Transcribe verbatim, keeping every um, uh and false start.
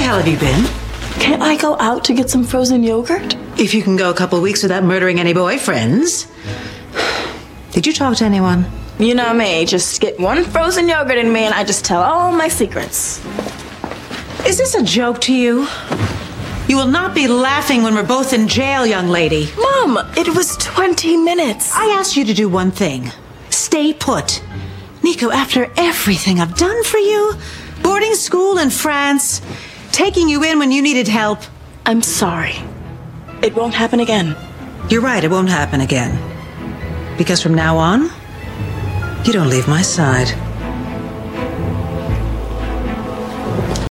hell have you been? Can't I go out to get some frozen yogurt? If you can go a couple of weeks without murdering any boyfriends. Did you talk to anyone? You know me, just get one frozen yogurt in me and I just tell all my secrets. Is this a joke to you? You will not be laughing when we're both in jail, young lady. Mom, it was twenty minutes. I asked you to do one thing. Stay put. Nico, after everything I've done for you, boarding school in France, taking you in when you needed help. I'm sorry. It won't happen again. You're right, it won't happen again. Because from now on, you don't leave my side.